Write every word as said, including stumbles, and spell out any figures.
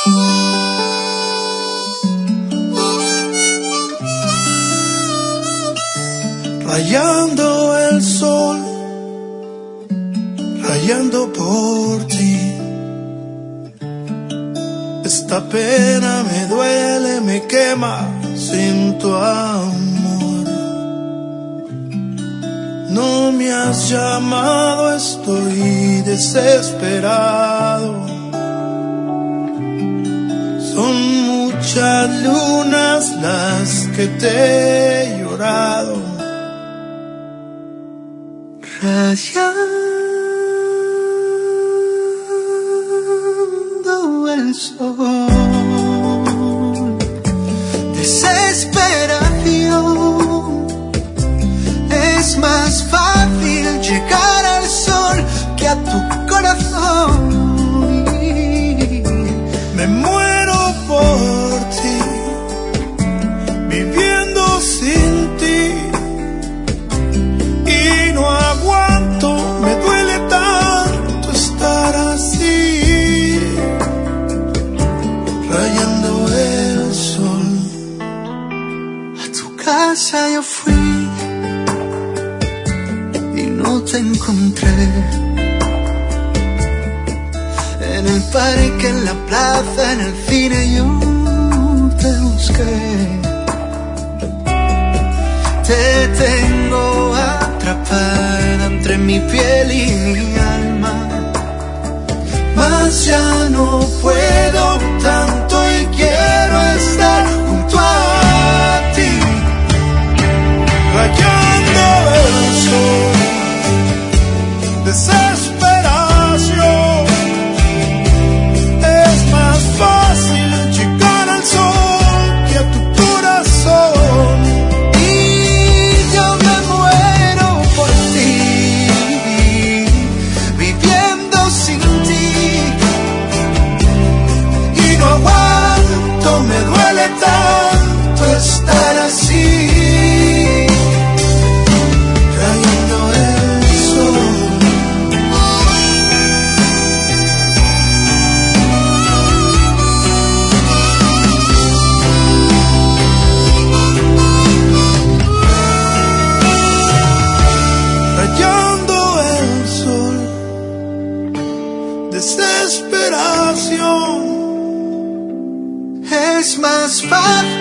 Rayando el sol, rayando por ti. Esta pena me duele, me quema sin tu amor. No me has llamado, estoy desesperado. Son muchas lunas las que te he llorado. Rayando el sol, desesperación. Es más fácil llegar al sol que a tu corazón. Me muero por ti, viviendo sin ti. Me duele tanto estar así, rayando el sol. A tu casa yo fui y no te encontré. En el parque, en la plaza, en el cine yo te busqué. Te tengo atrapada entre mi piel y mi alma, mas ya no puedo tanto y quiero estar junto a ti. Rayando el sol, desesperación. Es más fácil llegar al sol que a tu corazón. Me duele tanto estar así, rayando el sol. Rayando el sol, desesperación. Es más fácil